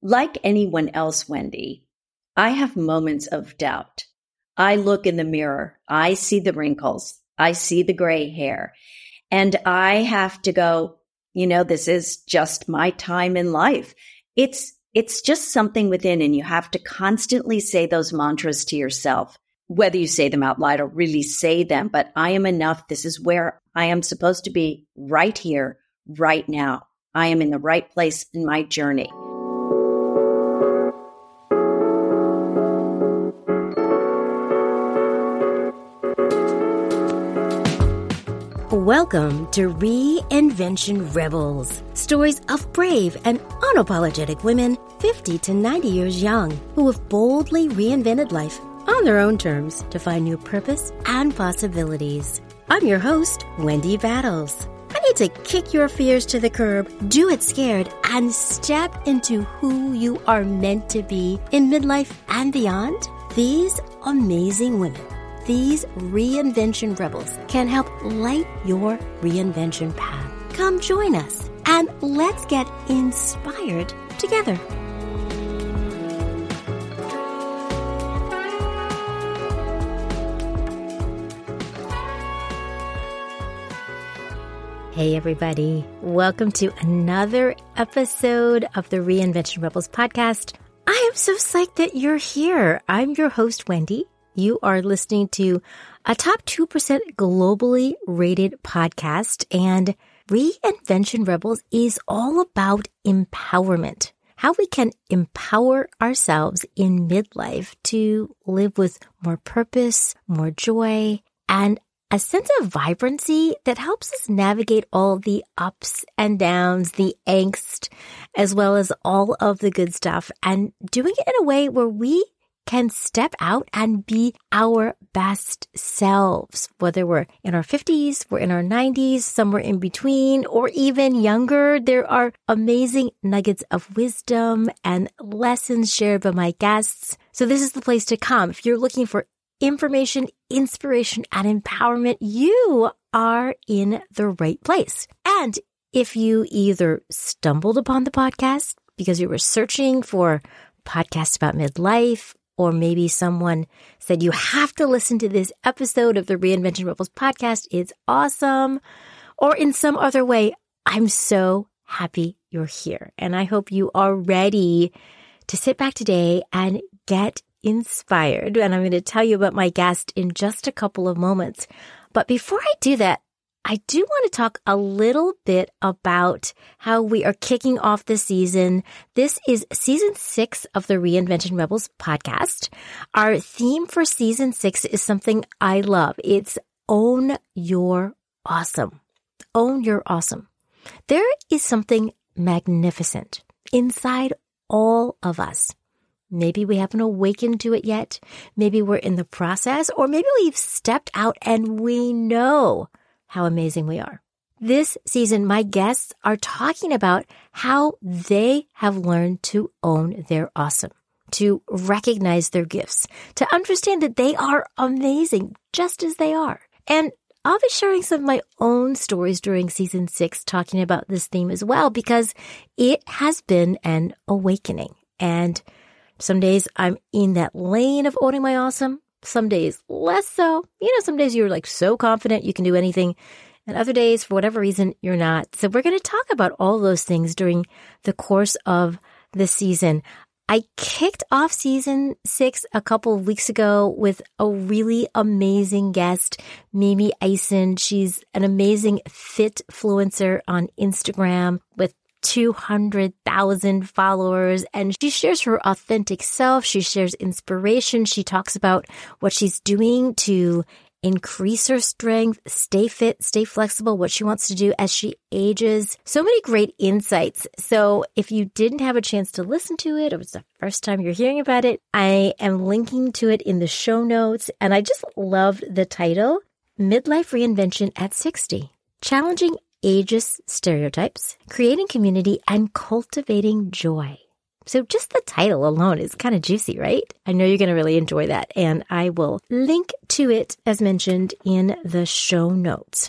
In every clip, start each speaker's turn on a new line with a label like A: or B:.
A: Like anyone else, Wendy, I have moments of doubt. I look in the mirror, I see the wrinkles, I see the gray hair, and I have to go, this is just my time in life. It's just something within, and you have to constantly say those mantras to yourself, whether you say them out loud or really say them. But I am enough. This is where I am supposed to be, right here, right now. I am in the right place in my journey.
B: Welcome to Reinvention Rebels, stories of brave and unapologetic women 50 to 90 years young who have boldly reinvented life on their own terms to find new purpose and possibilities. I'm your host, Wendy Battles. I need to kick your fears to the curb, do it scared, and step into who you are meant to be in midlife and beyond. These amazing women, these reinvention rebels, can help light your reinvention path. Come join us and let's get inspired together. Hey everybody, welcome to another episode of the Reinvention Rebels podcast. I am so psyched that you're here. I'm your host, Wendy. You are listening to a top 2% globally rated podcast, and Reinvention Rebels is all about empowerment. How we can empower ourselves in midlife to live with more purpose, more joy, and a sense of vibrancy that helps us navigate all the ups and downs, the angst, as well as all of the good stuff, and doing it in a way where we can step out and be our best selves, whether we're in our 50s, we're in our 90s, somewhere in between, or even younger. There are amazing nuggets of wisdom and lessons shared by my guests. So this is the place to come. If you're looking for information, inspiration, and empowerment, you are in the right place. And if you either stumbled upon the podcast because you were searching for podcasts about midlife, or maybe someone said, you have to listen to this episode of the Reinvention Rebels podcast, it's awesome, or in some other way, I'm so happy you're here. And I hope you are ready to sit back today and get inspired. And I'm going to tell you about my guest in just a couple of moments. But before I do that, I do want to talk a little bit about how we are kicking off the season. This is season 6 of the Reinvention Rebels podcast. Our theme for season 6 is something I love. It's Own Your Awesome. Own Your Awesome. There is something magnificent inside all of us. Maybe we haven't awakened to it yet. Maybe we're in the process, or maybe we've stepped out and we know how amazing we are. This season, my guests are talking about how they have learned to own their awesome, to recognize their gifts, to understand that they are amazing just as they are. And I'll be sharing some of my own stories during season 6 talking about this theme as well, because it has been an awakening. And some days I'm in that lane of owning my awesome. Some days less so. Some days you're like so confident you can do anything. And other days, for whatever reason, you're not. So we're going to talk about all those things during the course of the season. I kicked off season 6 a couple of weeks ago with a really amazing guest, Mimi Eisen. She's an amazing fitfluencer on Instagram with 200,000 followers, and she shares her authentic self. She shares inspiration. She talks about what she's doing to increase her strength, stay fit, stay flexible, what she wants to do as she ages. So many great insights. So if you didn't have a chance to listen to it, or it's the first time you're hearing about it, I am linking to it in the show notes. And I just loved the title, Midlife Reinvention at 60, Challenging Ageist Stereotypes, Creating Community, and Cultivating Joy. So just the title alone is kind of juicy, right? I know you're going to really enjoy that, and I will link to it, as mentioned, in the show notes.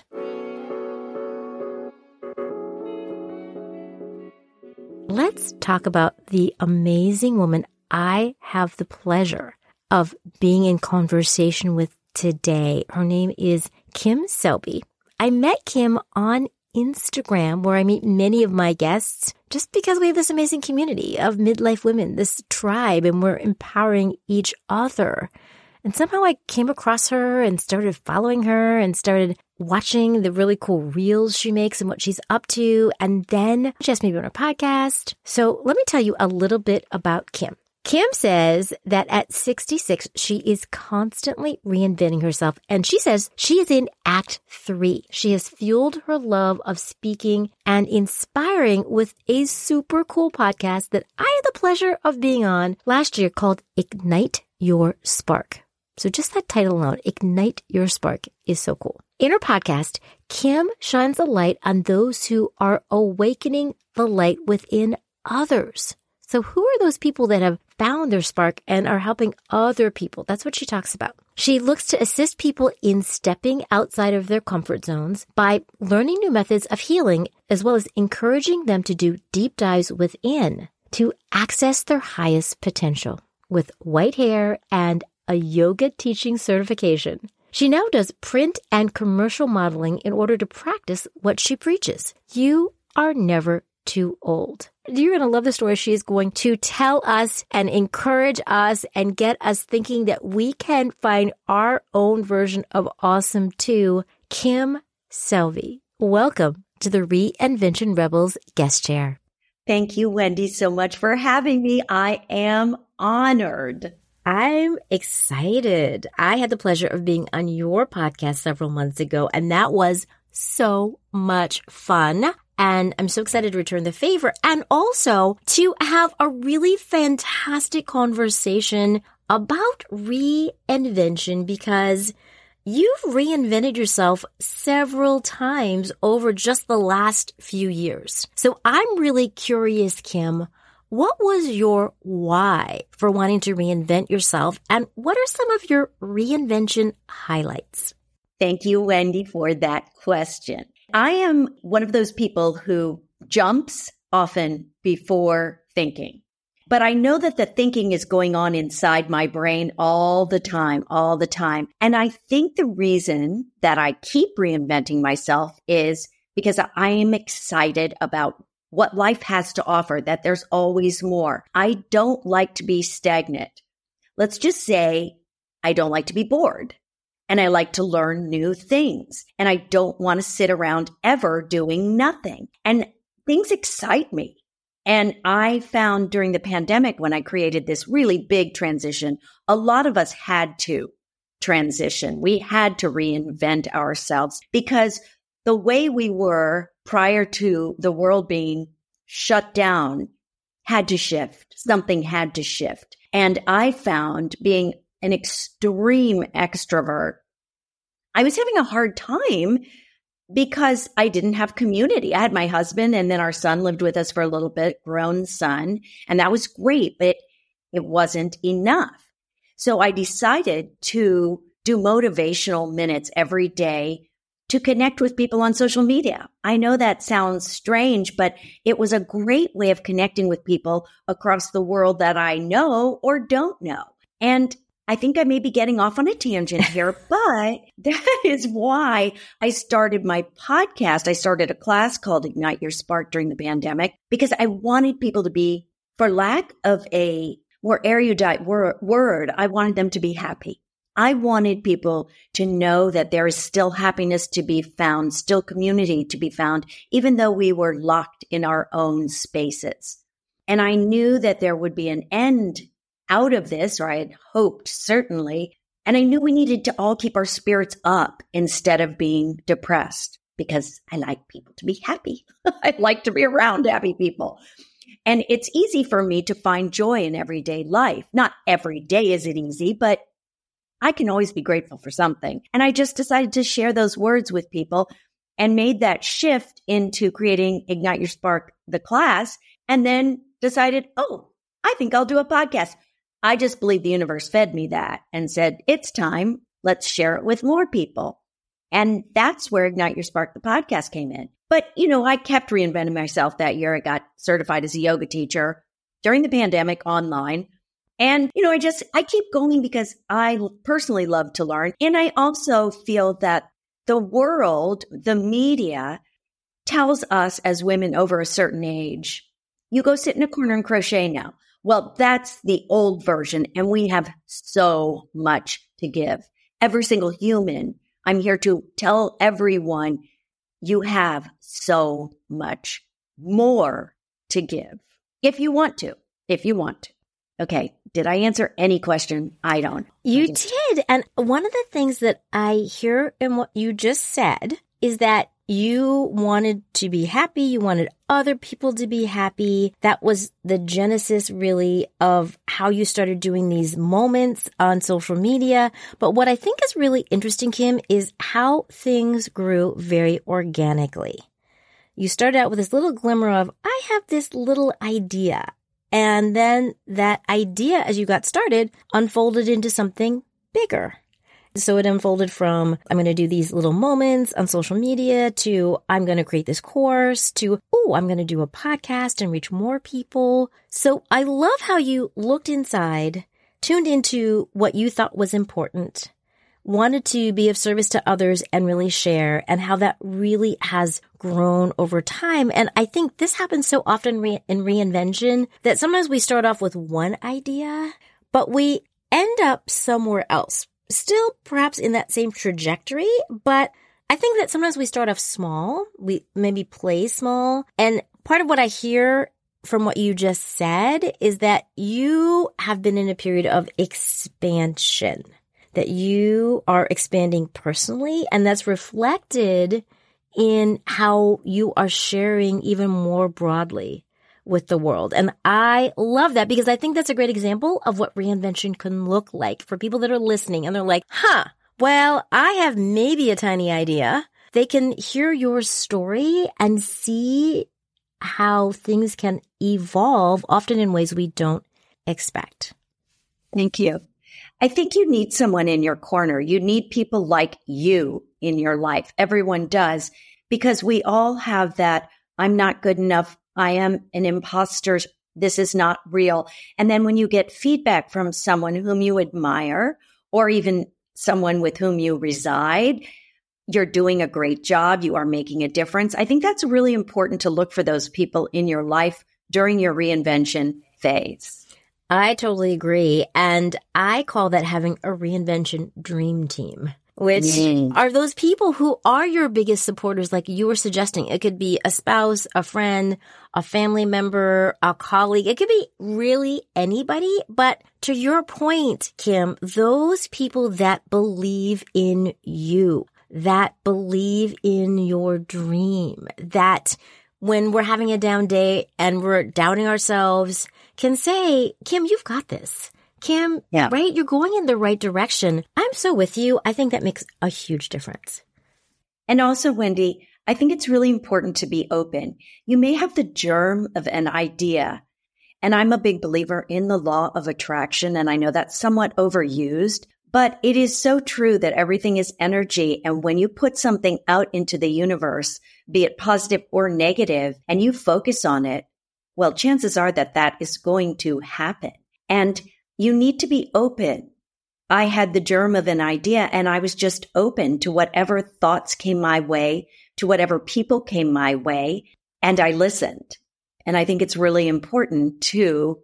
B: let's talk about the amazing woman I have the pleasure of being in conversation with today. Her name is Kim Selby. I met Kim on Instagram, where I meet many of my guests, just because we have this amazing community of midlife women, this tribe, and we're empowering each other. And somehow I came across her and started following her and started watching the really cool reels she makes and what she's up to. And then she asked me to be on her podcast. So let me tell you a little bit about Kim. Kim says that at 66, she is constantly reinventing herself. And she says she is in Act 3. She has fueled her love of speaking and inspiring with a super cool podcast that I had the pleasure of being on last year called Ignite Your Spark. So just that title alone, Ignite Your Spark, is so cool. In her podcast, Kim shines a light on those who are awakening the light within others. So who are those people that have found their spark and are helping other people? That's what she talks about. She looks to assist people in stepping outside of their comfort zones by learning new methods of healing, as well as encouraging them to do deep dives within to access their highest potential. With white hair and a yoga teaching certification, she now does print and commercial modeling in order to practice what she preaches. You are never too old. You're going to love the story she is going to tell us and encourage us and get us thinking that we can find our own version of awesome too. Kim Selby, welcome to the Reinvention Rebels guest chair.
A: Thank you, Wendy, so much for having me. I am honored.
B: I'm excited. I had the pleasure of being on your podcast several months ago, and that was so much fun. And I'm so excited to return the favor and also to have a really fantastic conversation about reinvention, because you've reinvented yourself several times over just the last few years. So I'm really curious, Kim, what was your why for wanting to reinvent yourself, and what are some of your reinvention highlights?
A: Thank you, Wendy, for that question. I am one of those people who jumps often before thinking. But I know that the thinking is going on inside my brain all the time. And I think the reason that I keep reinventing myself is because I am excited about what life has to offer, that there's always more. I don't like to be stagnant. Let's just say I don't like to be bored. And I like to learn new things. And I don't want to sit around ever doing nothing. And things excite me. And I found during the pandemic, when I created this really big transition, a lot of us had to transition. We had to reinvent ourselves because the way we were prior to the world being shut down had to shift. Something had to shift. And I found, being an extreme extrovert, I was having a hard time because I didn't have community. I had my husband, and then our son lived with us for a little bit, grown son, and that was great, but it wasn't enough. So I decided to do motivational minutes every day to connect with people on social media. I know that sounds strange, but it was a great way of connecting with people across the world that I know or don't know. And I think I may be getting off on a tangent here, but that is why I started my podcast. I started a class called Ignite Your Spark during the pandemic because I wanted people to be, for lack of a more erudite word, I wanted them to be happy. I wanted people to know that there is still happiness to be found, still community to be found, even though we were locked in our own spaces. And I knew that there would be an end out of this, or I had hoped certainly. And I knew we needed to all keep our spirits up instead of being depressed, because I like people to be happy. I like to be around happy people. And it's easy for me to find joy in everyday life. Not every day is it easy, but I can always be grateful for something. And I just decided to share those words with people and made that shift into creating Ignite Your Spark, the class, and then decided, oh, I think I'll do a podcast. I just believe the universe fed me that and said, it's time. Let's share it with more people. And that's where Ignite Your Spark, the podcast, came in. But, I kept reinventing myself that year. I got certified as a yoga teacher during the pandemic online. And, I keep going because I personally love to learn. And I also feel that the world, the media, tells us as women over a certain age, you go sit in a corner and crochet now. Well, that's the old version. And we have so much to give. Every single human, I'm here to tell everyone, you have so much more to give if you want to. Okay. Did I answer any question? I don't.
B: You did. And one of the things that I hear in what you just said is that you wanted to be happy. You wanted other people to be happy. That was the genesis, really, of how you started doing these moments on social media. But what I think is really interesting, Kim, is how things grew very organically. You started out with this little glimmer of, I have this little idea. And then that idea, as you got started, unfolded into something bigger. So it unfolded from, I'm going to do these little moments on social media to, I'm going to create this course to, I'm going to do a podcast and reach more people. So I love how you looked inside, tuned into what you thought was important, wanted to be of service to others and really share, and how that really has grown over time. And I think this happens so often in reinvention that sometimes we start off with one idea, but we end up somewhere else. Still perhaps in that same trajectory, but I think that sometimes we start off small. We maybe play small. And part of what I hear from what you just said is that you have been in a period of expansion, that you are expanding personally, and that's reflected in how you are sharing even more broadly with the world. And I love that because I think that's a great example of what reinvention can look like for people that are listening and they're like, well, I have maybe a tiny idea. They can hear your story and see how things can evolve, often in ways we don't expect.
A: Thank you. I think you need someone in your corner. You need people like you in your life. Everyone does, because we all have that, I'm not good enough, I am an imposter, this is not real. And then when you get feedback from someone whom you admire, or even someone with whom you reside, you're doing a great job, you are making a difference. I think that's really important to look for those people in your life during your reinvention phase.
B: I totally agree. And I call that having a reinvention dream team, which are those people who are your biggest supporters, like you were suggesting. It could be a spouse, a friend, a family member, a colleague. It could be really anybody. But to your point, Kim, those people that believe in you, that believe in your dream, that when we're having a down day and we're doubting ourselves, can say, Kim, you've got this. Kim, right? You're going in the right direction. I'm so with you. I think that makes a huge difference.
A: And also, Wendy, I think it's really important to be open. You may have the germ of an idea, and I'm a big believer in the law of attraction, and I know that's somewhat overused, but it is so true that everything is energy. And when you put something out into the universe, be it positive or negative, and you focus on it, well, chances are that that is going to happen. And you need to be open. I had the germ of an idea and I was just open to whatever thoughts came my way, to whatever people came my way, and I listened. And I think it's really important to,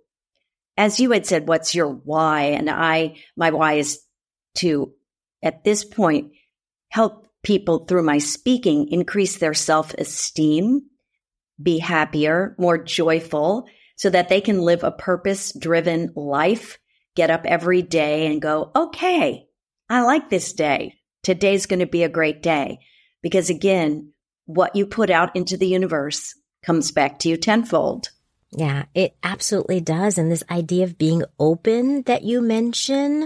A: as you had said, what's your why? And my why is to, at this point, help people through my speaking increase their self-esteem, be happier, more joyful, so that they can live a purpose-driven life, get up every day and go, okay, I like this day. Today's going to be a great day. Because again, what you put out into the universe comes back to you tenfold.
B: Yeah, it absolutely does. And this idea of being open that you mention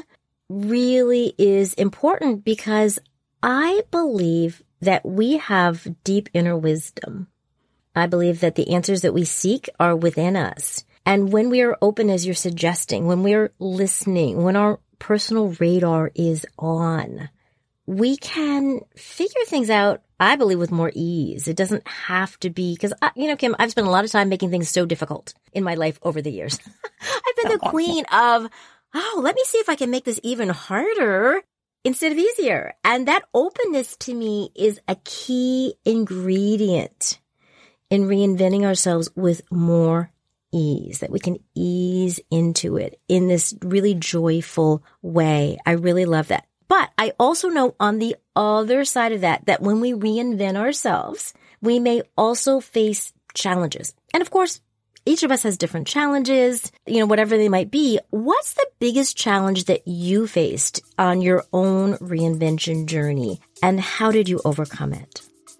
B: really is important because I believe that we have deep inner wisdom. I believe that the answers that we seek are within us. And when we are open, as you're suggesting, when we're listening, when our personal radar is on, we can figure things out I believe with more ease. It doesn't have to be, because, Kim, I've spent a lot of time making things so difficult in my life over the years. I've been the queen of, let me see if I can make this even harder instead of easier. And that openness to me is a key ingredient in reinventing ourselves with more ease, that we can ease into it in this really joyful way. I really love that. But I also know on the other side of that, that when we reinvent ourselves, we may also face challenges. And of course, each of us has different challenges, whatever they might be. What's the biggest challenge that you faced on your own reinvention journey, and how did you overcome it?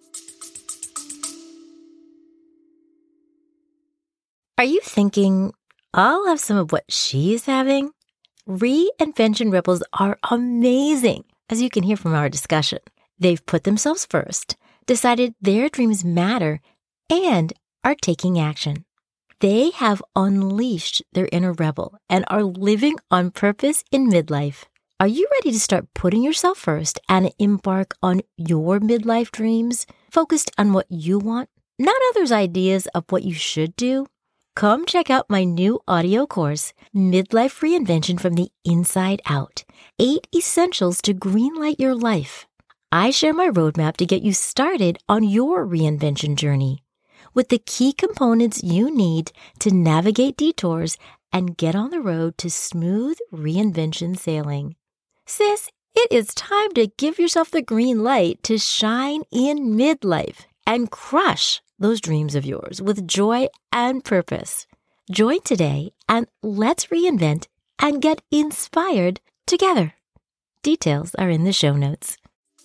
B: Are you thinking, I'll have some of what she's having? Reinvention rebels are amazing, as you can hear from our discussion. They've put themselves first, decided their dreams matter, and are taking action. They have unleashed their inner rebel and are living on purpose in midlife. Are you ready to start putting yourself first and embark on your midlife dreams, focused on what you want, not others' ideas of what you should do? Come check out my new audio course, Midlife Reinvention from the Inside Out, 8 Essentials to Greenlight Your Life. I share my roadmap to get you started on your reinvention journey with the key components you need to navigate detours and get on the road to smooth reinvention sailing. Sis, it is time to give yourself the green light to shine in midlife and crush those dreams of yours with joy and purpose. Join today and let's reinvent and get inspired together. Details are in the show notes.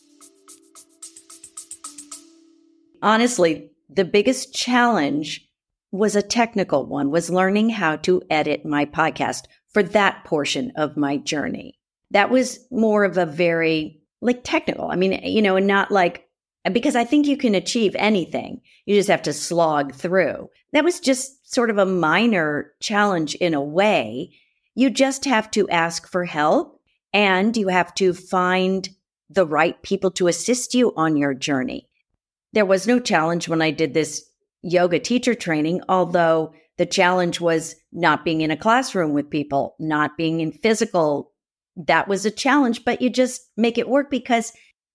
A: Honestly, the biggest challenge was a technical one, was learning how to edit my podcast for that portion of my journey. That was more of a very technical. And not because I think you can achieve anything. You just have to slog through. That was just sort of a minor challenge in a way. You just have to ask for help, and you have to find the right people to assist you on your journey. There was no challenge when I did this yoga teacher training, although the challenge was not being in a classroom with people, not being in physical. That was a challenge, but you just make it work, because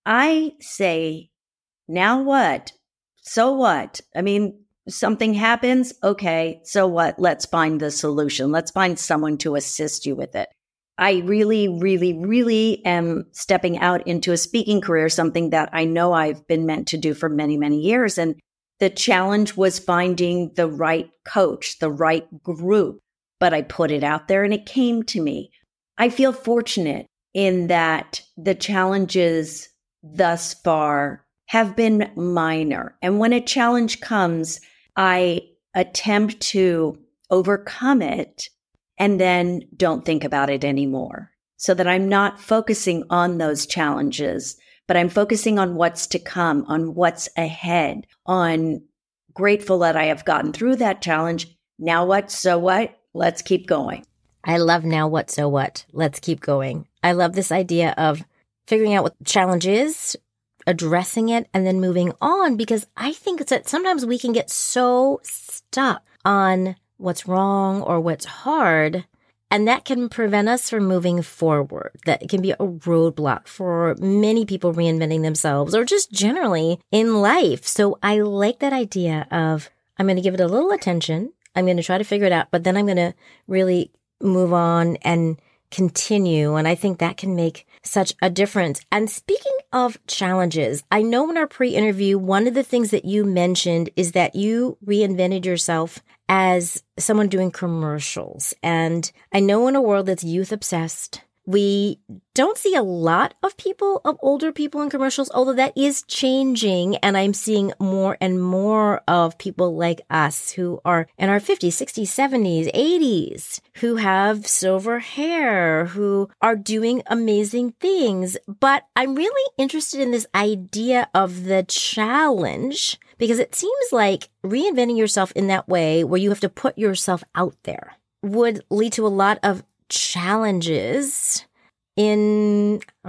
A: I say, now what? So what? Something happens. Okay, so what? Let's find the solution. Let's find someone to assist you with it. I really, really, really am stepping out into a speaking career, something that I know I've been meant to do for many, many years. And the challenge was finding the right coach, the right group. But I put it out there and it came to me. I feel fortunate in that the challenges thus far have been minor. And when a challenge comes, I attempt to overcome it and then don't think about it anymore, so that I'm not focusing on those challenges, but I'm focusing on what's to come, on what's ahead, on grateful that I have gotten through that challenge. Now what? So what? Let's keep going.
B: I love now what? So what? Let's keep going. I love this idea of figuring out what the challenge is, addressing it, and then moving on, because I think that sometimes we can get so stuck on what's wrong or what's hard, and that can prevent us from moving forward. That can be a roadblock for many people reinventing themselves, or just generally in life. So I like that idea of, I'm going to give it a little attention. I'm going to try to figure it out, but then I'm going to really move on and continue. And I think that can make such a difference. And speaking of challenges, I know in our pre-interview, one of the things that you mentioned is that you reinvented yourself as someone doing commercials. And I know in a world that's youth obsessed, we don't see a lot of older people in commercials, although that is changing. And I'm seeing more and more of people like us who are in our 50s, 60s, 70s, 80s, who have silver hair, who are doing amazing things. But I'm really interested in this idea of the challenge, because it seems like reinventing yourself in that way, where you have to put yourself out there, would lead to a lot of challenges. in a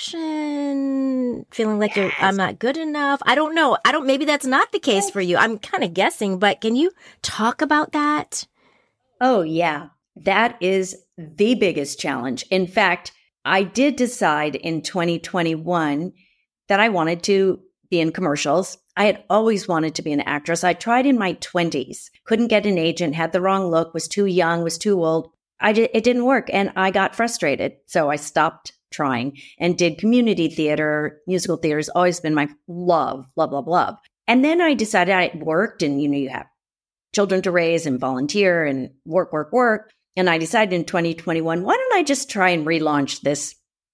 B: rejection, feeling like I'm not good enough. I don't know. Maybe that's not the case for you. I'm kind of guessing, but can you talk about that?
A: Oh, yeah. That is the biggest challenge. In fact, I did decide in 2021 that I wanted to be in commercials. I had always wanted to be an actress. I tried in my 20s, couldn't get an agent, had the wrong look, was too young, was too old. It didn't work, and I got frustrated. So I stopped trying and did community theater. Musical theater has always been my love. And then I decided I worked, and you have children to raise and volunteer and work. And I decided in 2021, why don't I just try and relaunch this,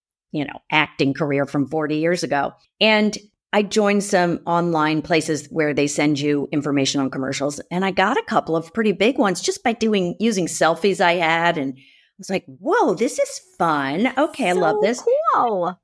A: acting career from 40 years ago? And I joined some online places where they send you information on commercials. And I got a couple of pretty big ones just by using selfies I had. And I was like, whoa, this is fun. Okay, I love this.
B: Cool.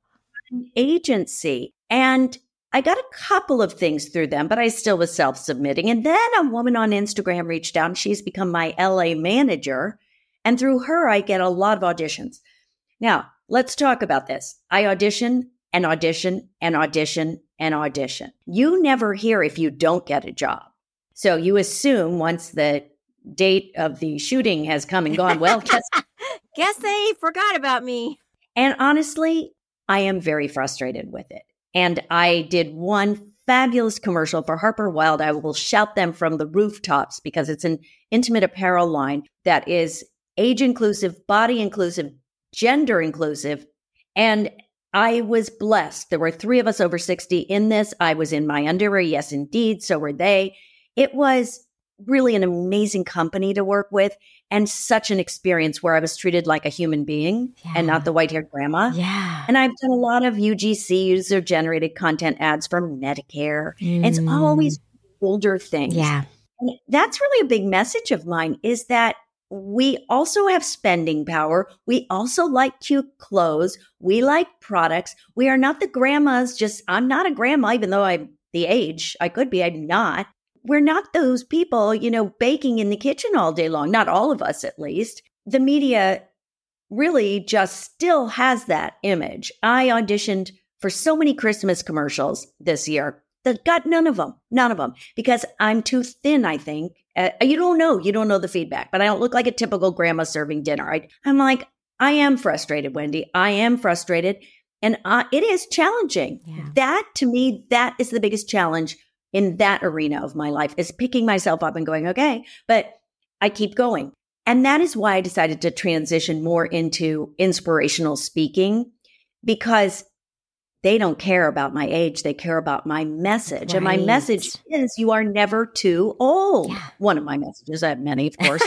A: Agency. And I got a couple of things through them, but I still was self-submitting. And then a woman on Instagram reached out, and she's become my LA manager. And through her, I get a lot of auditions. Now, let's talk about this. I audition and audition and audition and audition. You never hear if you don't get a job. So you assume once the date of the shooting has come and gone, well,
B: guess they forgot about me.
A: And honestly, I am very frustrated with it. And I did one fabulous commercial for Harper Wilde. I will shout them from the rooftops because it's an intimate apparel line that is age inclusive, body inclusive, gender inclusive. And I was blessed. There were 3 of us over 60 in this. I was in my underwear. Yes, indeed. So were they. It was really an amazing company to work with and such an experience where I was treated like a human being and not the white-haired grandma.
B: Yeah.
A: And I've done a lot of UGC, user-generated content ads for Medicare. And it's always older things.
B: Yeah.
A: And that's really a big message of mine is that we also have spending power. We also like cute clothes. We like products. We are not the grandmas. I'm not a grandma, even though I'm the age I could be. I'm not. We're not those people, baking in the kitchen all day long. Not all of us, at least. The media really just still has that image. I auditioned for so many Christmas commercials this year that got none of them, because I'm too thin, I think. You don't know the feedback, but I don't look like a typical grandma serving dinner. I'm like, I am frustrated, Wendy. I am frustrated. And it is challenging. Yeah. That, to me, that is the biggest challenge in that arena of my life, is picking myself up and going, okay, but I keep going. And that is why I decided to transition more into inspirational speaking, because they don't care about my age. They care about my message. Right. And my message is, you are never too old. Yeah. One of my messages, I have many, of course.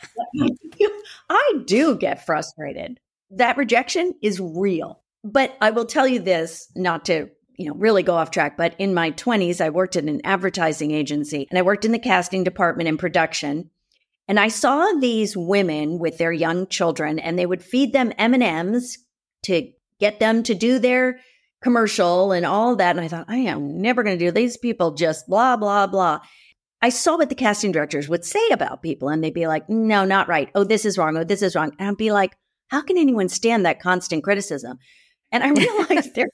A: I do get frustrated. That rejection is real. But I will tell you this, not to really go off track, but in my 20s, I worked in an advertising agency and I worked in the casting department and production. And I saw these women with their young children, and they would feed them M&Ms to get them to do their commercial and all that. And I thought, I am never going to do these people just blah, blah, blah. I saw what the casting directors would say about people, and they'd be like, no, not right. Oh, this is wrong. Oh, this is wrong. And I'd be like, how can anyone stand that constant criticism? And I realized they're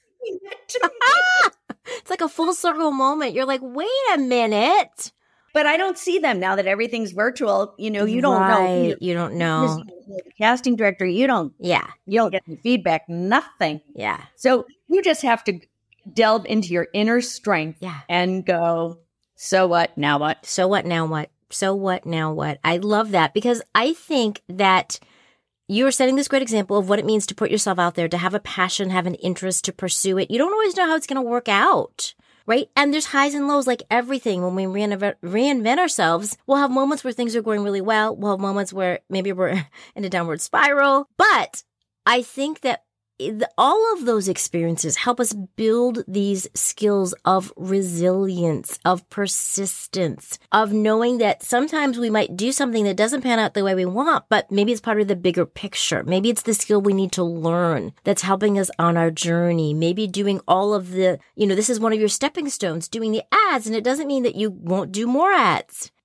B: it's like a full circle moment. You're like, wait a minute.
A: But I don't see them now that everything's virtual. You don't know.
B: You don't know.
A: The casting director, you don't get any feedback, nothing.
B: Yeah.
A: So you just have to delve into your inner strength and go, so what, now what?
B: So what, now what? So what, now what? I love that, because I think that you're setting this great example of what it means to put yourself out there, to have a passion, have an interest, to pursue it. You don't always know how it's going to work out, right? And there's highs and lows, like everything. When we reinvent ourselves, we'll have moments where things are going really well. We'll have moments where maybe we're in a downward spiral. But I think that all of those experiences help us build these skills of resilience, of persistence, of knowing that sometimes we might do something that doesn't pan out the way we want, but maybe it's part of the bigger picture. Maybe it's the skill we need to learn that's helping us on our journey. Maybe doing all of the, this is one of your stepping stones, doing the ads, and it doesn't mean that you won't do more ads.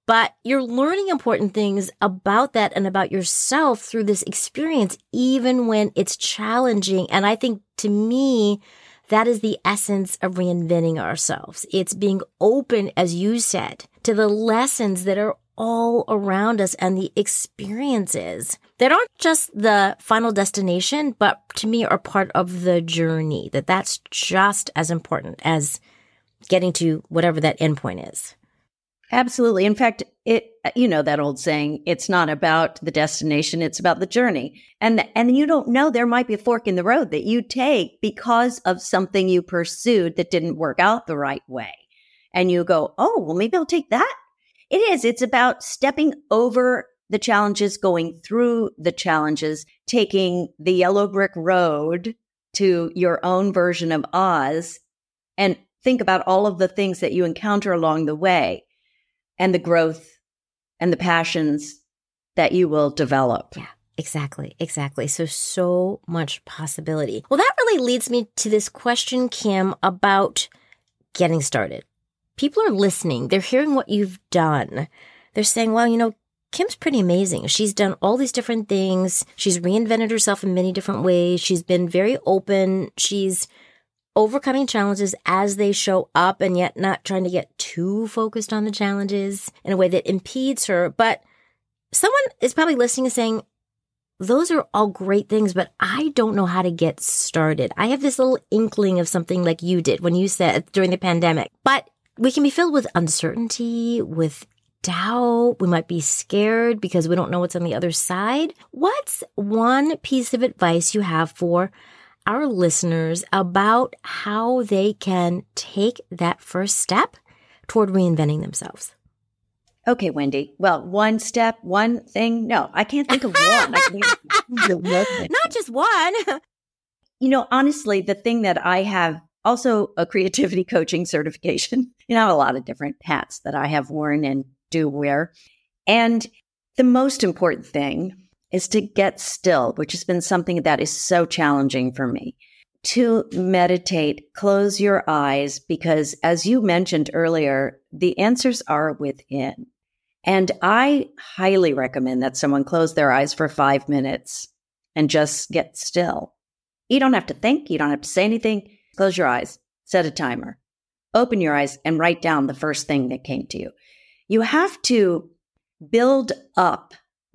B: but you're learning important things about that and about yourself through this experience, even when it's challenging. And I think, to me, that is the essence of reinventing ourselves. It's being open, as you said, to the lessons that are all around us and the experiences that aren't just the final destination, but to me are part of the journey, that's just as important as getting to whatever that endpoint is.
A: Absolutely. In fact, that old saying, it's not about the destination, it's about the journey. And you don't know, there might be a fork in the road that you take because of something you pursued that didn't work out the right way. And you go, oh, well, maybe I'll take that. It's about stepping over the challenges, going through the challenges, taking the yellow brick road to your own version of Oz, and think about all of the things that you encounter along the way and the growth and the passions that you will develop.
B: Yeah, exactly. So much possibility. Well, that really leads me to this question, Kim, about getting started. People are listening. They're hearing what you've done. They're saying, well, Kim's pretty amazing. She's done all these different things. She's reinvented herself in many different ways. She's been very open. She's overcoming challenges as they show up, and yet not trying to get too focused on the challenges in a way that impedes her. But someone is probably listening and saying, those are all great things, but I don't know how to get started. I have this little inkling of something like you did when you said during the pandemic, but we can be filled with uncertainty, with doubt. We might be scared because we don't know what's on the other side. What's one piece of advice you have for our listeners about how they can take that first step toward reinventing themselves?
A: Okay, Wendy. Well, one step, one thing. No, I can't think of one.
B: Not just one.
A: Honestly, the thing that I have also a creativity coaching certification, I have a lot of different hats that I have worn and do wear. And the most important thing is to get still, which has been something that is so challenging for me. To meditate, close your eyes, because as you mentioned earlier, the answers are within. And I highly recommend that someone close their eyes for 5 minutes and just get still. You don't have to think. You don't have to say anything. Close your eyes, set a timer, open your eyes, and write down the first thing that came to you. You have to build up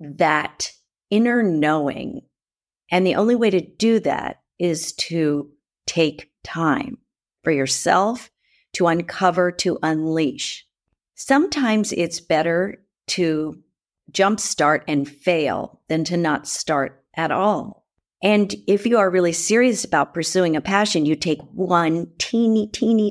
A: that inner knowing. And the only way to do that is to take time for yourself to uncover, to unleash. Sometimes it's better to jumpstart and fail than to not start at all. And if you are really serious about pursuing a passion, you take one teeny,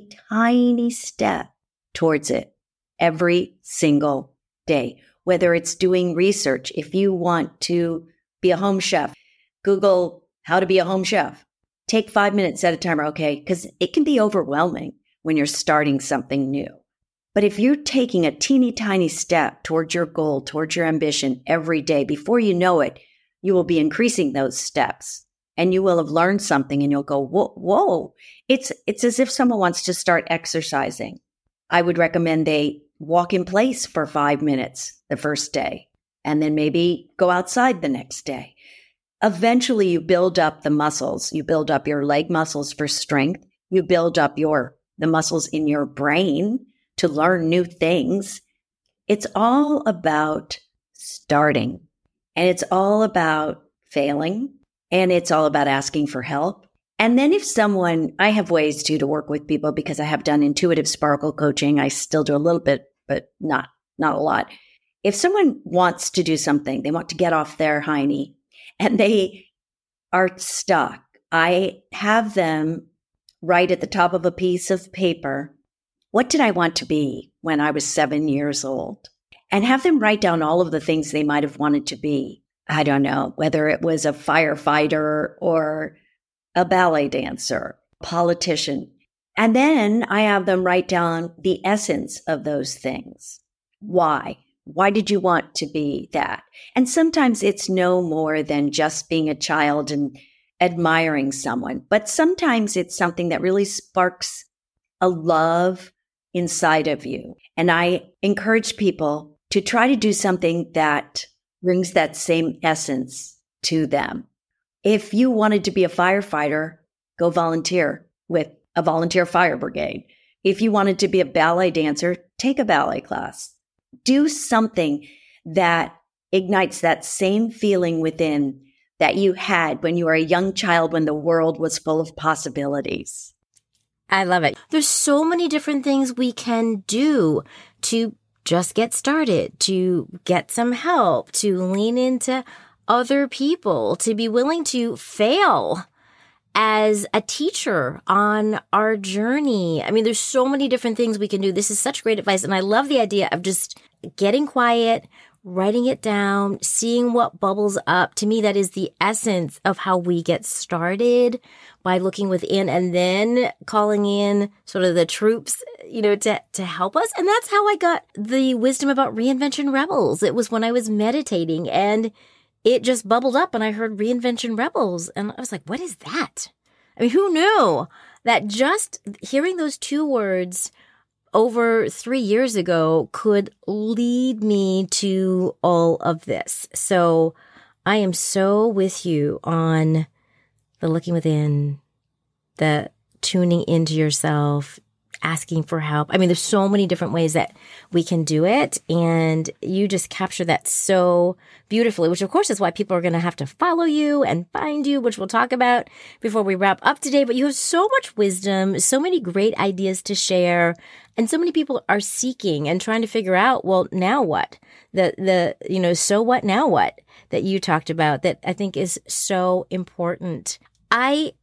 A: tiny step towards it every single day. Whether it's doing research, if you want to be a home chef, Google how to be a home chef. Take 5 minutes at a timer, okay? Because it can be overwhelming when you're starting something new. But if you're taking a teeny tiny step towards your goal, towards your ambition every day, before you know it, you will be increasing those steps and you will have learned something and you'll go, whoa. It's as if someone wants to start exercising. I would recommend they walk in place for 5 minutes the first day and then maybe go outside the next day. Eventually you build up the muscles. You build up your leg muscles for strength. You build up the muscles in your brain to learn new things. It's all about starting. And it's all about failing, and it's all about asking for help. And then I have ways to work with people because I have done intuitive sparkle coaching. I still do a little bit, but not a lot. If someone wants to do something, they want to get off their hiney and they are stuck, I have them write at the top of a piece of paper, what did I want to be when I was 7 years old? And have them write down all of the things they might have wanted to be. I don't know, whether it was a firefighter or a ballet dancer, politician. And then I have them write down the essence of those things. Why? Why did you want to be that? And sometimes it's no more than just being a child and admiring someone. But sometimes it's something that really sparks a love inside of you. And I encourage people to try to do something that brings that same essence to them. If you wanted to be a firefighter, go volunteer with a volunteer fire brigade. If you wanted to be a ballet dancer, take a ballet class. Do something that ignites that same feeling within that you had when you were a young child, when the world was full of possibilities.
B: I love it. There's so many different things we can do to just get started, to get some help, to lean into other people, to be willing to fail as a teacher on our journey. I mean, there's so many different things we can do. This is such great advice. And I love the idea of just getting quiet, writing it down, seeing what bubbles up. To me, that is the essence of how we get started, by looking within and then calling in sort of the troops, to help us. And that's how I got the wisdom about Reinvention Rebels. It was when I was meditating and it just bubbled up and I heard Reinvention Rebels. And I was like, what is that? I mean, who knew that just hearing those two words over 3 years ago could lead me to all of this? So I am so with you on the looking within, the tuning into yourself, asking for help. I mean, there's so many different ways that we can do it. And you just capture that so beautifully, which of course is why people are going to have to follow you and find you, which we'll talk about before we wrap up today. But you have so much wisdom, so many great ideas to share. And so many people are seeking and trying to figure out, well, now what? So what, now what? That you talked about that I think is so important. I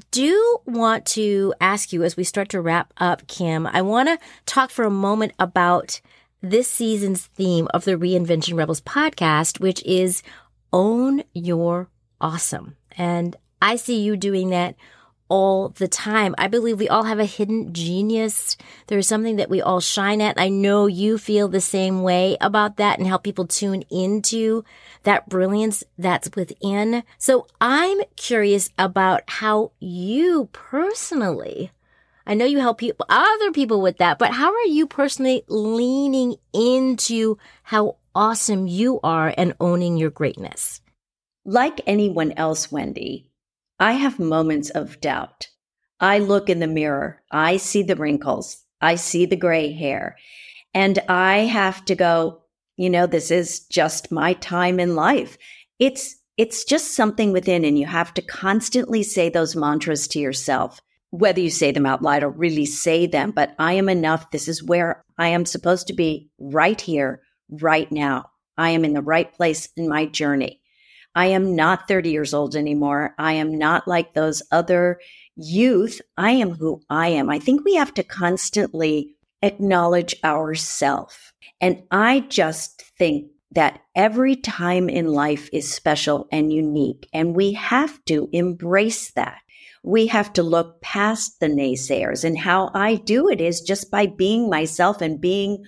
B: do want to ask you as we start to wrap up, Kim, I want to talk for a moment about this season's theme of the Reinvention Rebels podcast, which is Own Your Awesome. And I see you doing that all the time. I believe we all have a hidden genius. There's something that we all shine at. I know you feel the same way about that and help people tune into that brilliance that's within. So I'm curious about how you personally, I know you help other people with that, but how are you personally leaning into how awesome you are and owning your greatness?
A: Like anyone else, Wendy, I have moments of doubt. I look in the mirror, I see the wrinkles, I see the gray hair, and I have to go, this is just my time in life. It's just something within, and you have to constantly say those mantras to yourself, whether you say them out loud or really say them, but I am enough. This is where I am supposed to be right here, right now. I am in the right place in my journey. I am not 30 years old anymore. I am not like those other youth. I am who I am. I think we have to constantly acknowledge ourselves. And I just think that every time in life is special and unique, and we have to embrace that. We have to look past the naysayers. And how I do it is just by being myself and being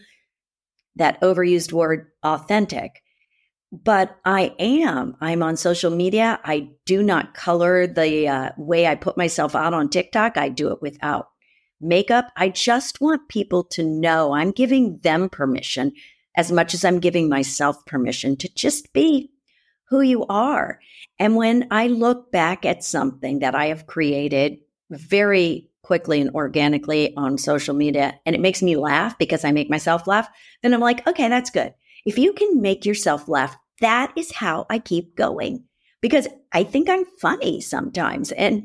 A: that overused word, authentic. But I'm on social media. I do not color the way I put myself out on TikTok. I do it without makeup. I just want people to know I'm giving them permission as much as I'm giving myself permission to just be who you are. And when I look back at something that I have created very quickly and organically on social media, and it makes me laugh because I make myself laugh, then I'm like, okay, that's good. If you can make yourself laugh, that is how I keep going, because I think I'm funny sometimes. And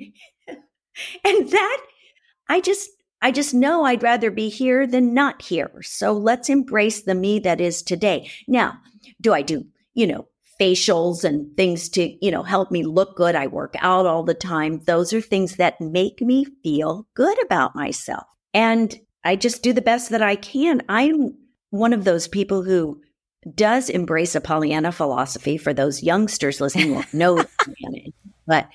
A: that I just know I'd rather be here than not here. So let's embrace the me that is today. Now, do I do, facials and things to, help me look good? I work out all the time. Those are things that make me feel good about myself. And I just do the best that I can. I'm one of those people who does embrace a Pollyanna philosophy. For those youngsters listening won't know Pollyanna,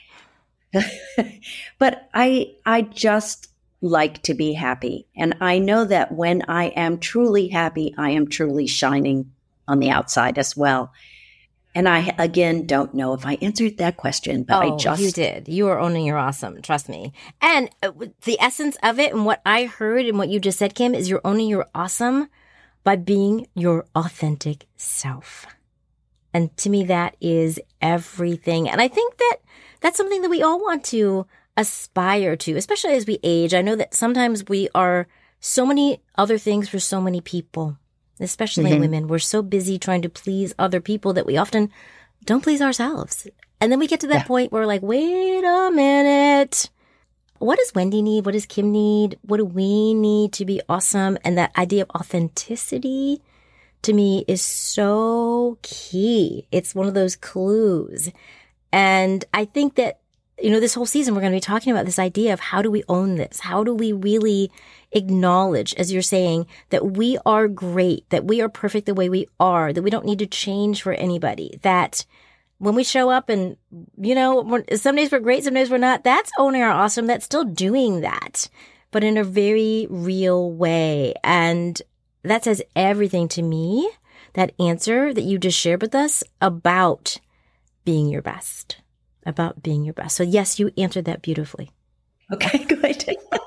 A: but I just like to be happy. And I know that when I am truly happy, I am truly shining on the outside as well. And I, again, don't know if I answered that question, but
B: you did. You are owning your awesome. Trust me. And the essence of it and what I heard and what you just said, Kim, is you're owning your awesome by being your authentic self. And to me, that is everything. And I think that that's something that we all want to aspire to, especially as we age. I know that sometimes we are so many other things for so many people, especially women. We're so busy trying to please other people that we often don't please ourselves. And then we get to that point where we're like, wait a minute. What does Wendy need? What does Kim need? What do we need to be awesome? And that idea of authenticity to me is so key. It's one of those clues. And I think that, this whole season, we're going to be talking about this idea of how do we own this? How do we really acknowledge, as you're saying, that we are great, that we are perfect the way we are, that we don't need to change for anybody, that when we show up and, some days we're great, some days we're not, that's owning our awesome. That's still doing that, but in a very real way. And that says everything to me, that answer that you just shared with us about being your best, So yes, you answered that beautifully.
A: Okay, good.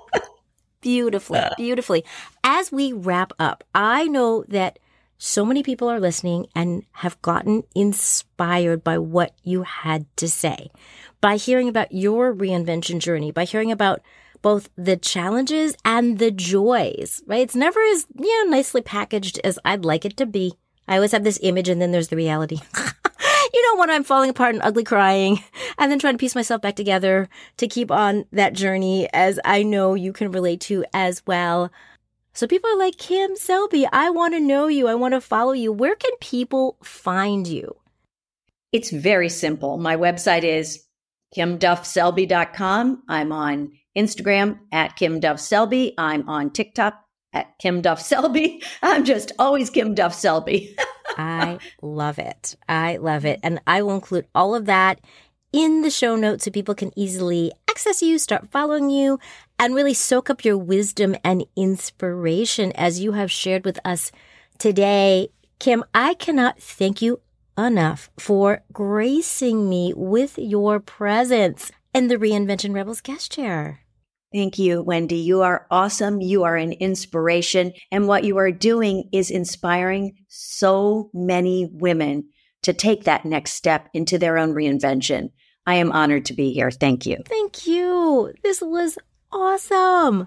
B: Beautifully. As we wrap up, I know that so many people are listening and have gotten inspired by what you had to say, by hearing about your reinvention journey, by hearing about both the challenges and the joys, right? It's never as, nicely packaged as I'd like it to be. I always have this image and then there's the reality. When I'm falling apart and ugly crying and then trying to piece myself back together to keep on that journey, as I know you can relate to as well. So people are like, Kim Selby, I want to know you. I want to follow you. Where can people find you?
A: It's very simple. My website is kimduffselby.com. I'm on Instagram at kimduffselby. I'm on TikTok at kimduffselby. I'm just always Kim Duff Selby.
B: I love it. And I will include all of that in the show notes so people can easily access you, start following you, and really soak up your wisdom and inspiration as you have shared with us today. Kim, I cannot thank you enough for gracing me with your presence in the Reinvention Rebels guest chair.
A: Thank you, Wendy. You are awesome. You are an inspiration. And what you are doing is inspiring so many women to take that next step into their own reinvention. I am honored to be here. Thank you.
B: Thank you. This was awesome.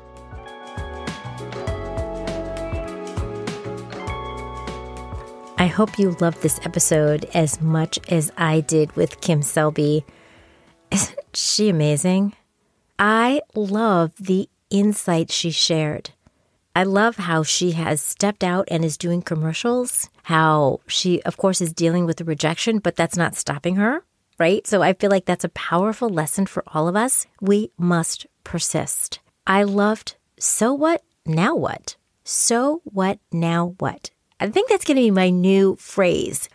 B: I hope you loved this episode as much as I did with Kim Selby. Isn't she amazing? I love the insight she shared. I love how she has stepped out and is doing commercials, how she, of course, is dealing with the rejection, but that's not stopping her, right? So I feel like that's a powerful lesson for all of us. We must persist. I loved, so what, now what? So what, now what? I think that's going to be my new phrase.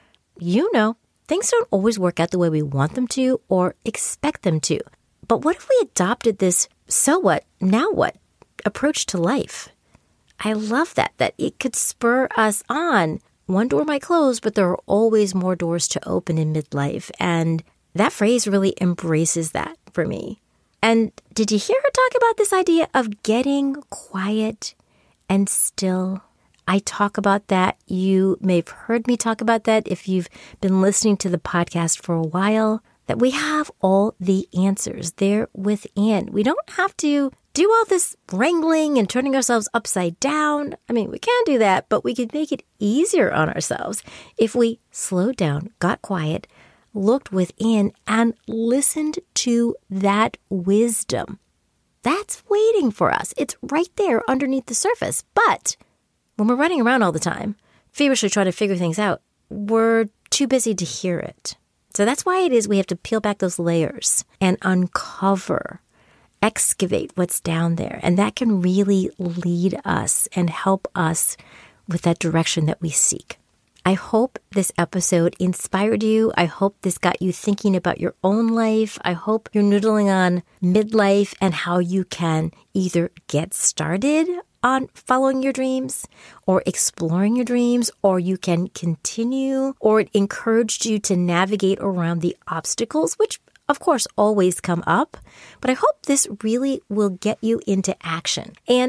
B: Things don't always work out the way we want them to or expect them to. But what if we adopted this so what, now what approach to life? I love that it could spur us on. One door might close, but there are always more doors to open in midlife. And that phrase really embraces that for me. And did you hear her talk about this idea of getting quiet and still? I talk about that. You may have heard me talk about that if you've been listening to the podcast for a while, that we have all the answers there within. We don't have to do all this wrangling and turning ourselves upside down. I mean, we can do that, but we could make it easier on ourselves if we slowed down, got quiet, looked within, and listened to that wisdom. That's waiting for us. It's right there underneath the surface. But when we're running around all the time, feverishly trying to figure things out, we're too busy to hear it. So that's why it is we have to peel back those layers and uncover, excavate what's down there. And that can really lead us and help us with that direction that we seek. I hope this episode inspired you. I hope this got you thinking about your own life. I hope you're noodling on midlife and how you can either get started on following your dreams or exploring your dreams, or you can continue, or it encouraged you to navigate around the obstacles, which of course always come up. But I hope this really will get you into action. And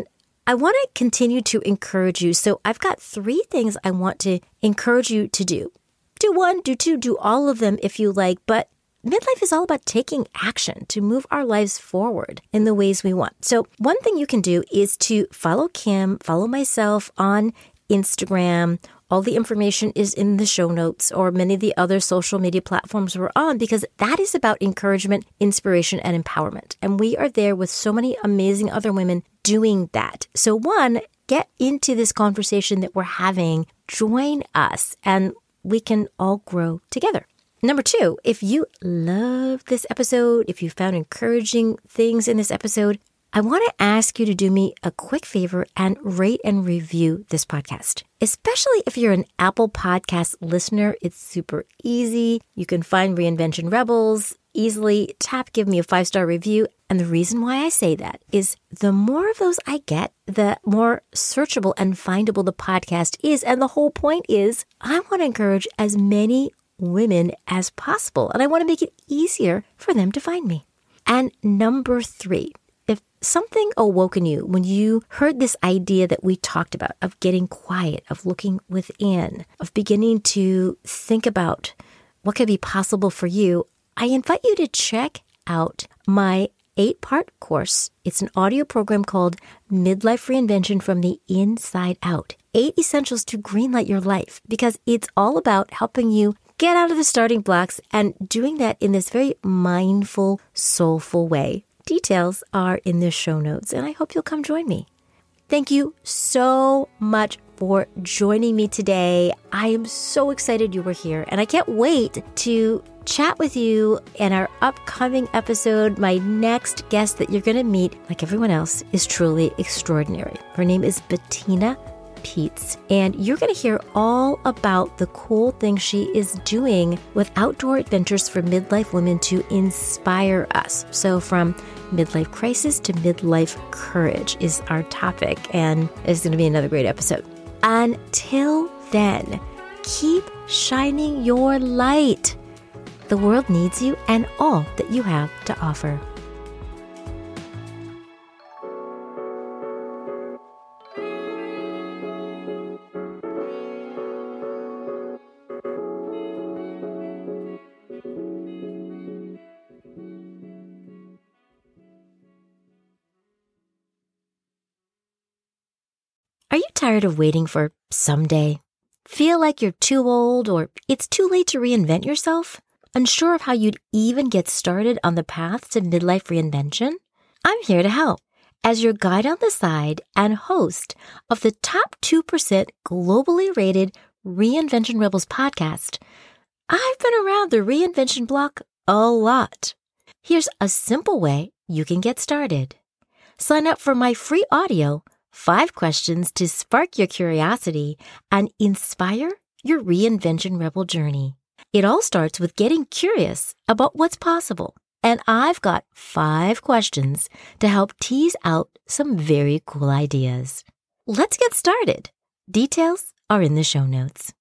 B: I want to continue to encourage you. So I've got 3 things I want to encourage you to do. Do 1, do 2, do all of them if you like, but midlife is all about taking action to move our lives forward in the ways we want. So one thing you can do is to follow Kim, follow myself on Instagram. All the information is in the show notes or many of the other social media platforms we're on, because that is about encouragement, inspiration, and empowerment. And we are there with so many amazing other women doing that. So 1, get into this conversation that we're having. Join us and we can all grow together. Number 2, if you love this episode, if you found encouraging things in this episode, I want to ask you to do me a quick favor and rate and review this podcast. Especially if you're an Apple Podcast listener, it's super easy. You can find Reinvention Rebels easily. Give me a 5-star review. And the reason why I say that is the more of those I get, the more searchable and findable the podcast is. And the whole point is I want to encourage as many women as possible. And I want to make it easier for them to find me. And number 3, if something awoke in you when you heard this idea that we talked about of getting quiet, of looking within, of beginning to think about what could be possible for you, I invite you to check out my 8-part course. It's an audio program called Midlife Reinvention from the Inside Out. 8 essentials to greenlight your life, because it's all about helping you get out of the starting blocks and doing that in this very mindful, soulful way. Details are in the show notes, and I hope you'll come join me. Thank you so much for joining me today. I am so excited you were here, and I can't wait to chat with you in our upcoming episode. My next guest that you're going to meet, like everyone else, is truly extraordinary. Her name is Bettina Peets, and you're going to hear all about the cool things she is doing with outdoor adventures for midlife women to inspire us. So from midlife crisis to midlife courage is our topic, and it's going to be another great episode. Until then, keep shining your light. The world needs you and all that you have to offer. Are you tired of waiting for someday? Feel like you're too old or it's too late to reinvent yourself? Unsure of how you'd even get started on the path to midlife reinvention? I'm here to help as your guide on the side and host of the top 2% globally rated Reinvention Rebels podcast. I've been around the reinvention block a lot. Here's a simple way you can get started. Sign up for my free audio, 5 questions to spark your curiosity and inspire your Reinvention Rebel journey. It all starts with getting curious about what's possible. And I've got 5 questions to help tease out some very cool ideas. Let's get started. Details are in the show notes.